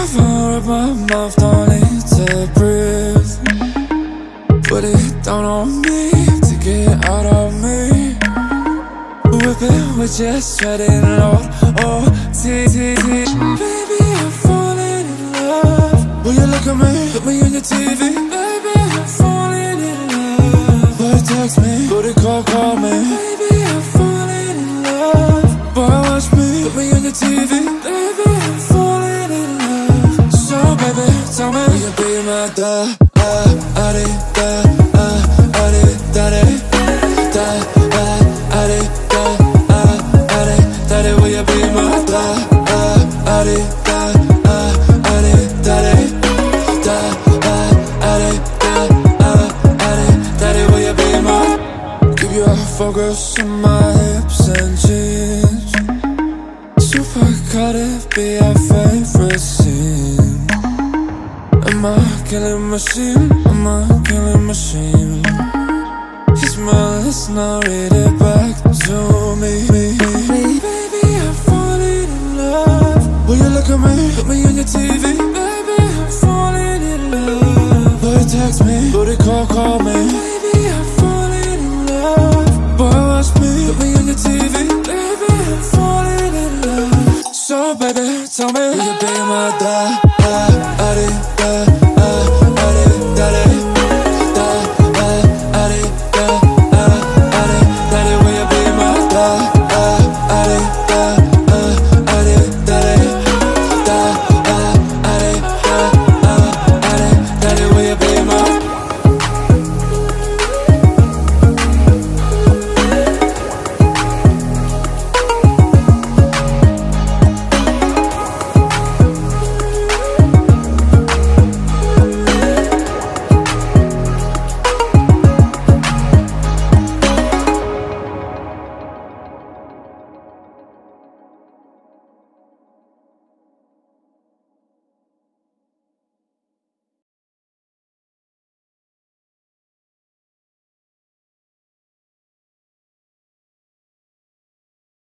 far up my mouth, don't need to breathe. Put it down on me to get out of me. Whip it with your sweating load. Oh, baby, I'm falling in love. Will you look at me? Put me on your TV. Baby, I'm falling in love. Boy, text me. Booty call me. Baby, I'm falling in love. Boy, watch me. Put me on your TV. Baby, I'm falling in love. So, baby, tell me, will you be my da-da-da-da-da-da-da-da? Will you be my will you be my? Keep your focus on my hips and jeans. Super Cardi be our favorite scene. I'm a killing machine, I'm a killing machine. He's my listener, read it back to me. Baby, I'm falling in love. Will you look at me? Put me on your TV. Baby, I'm falling in love. Boy, text me. Booty call me.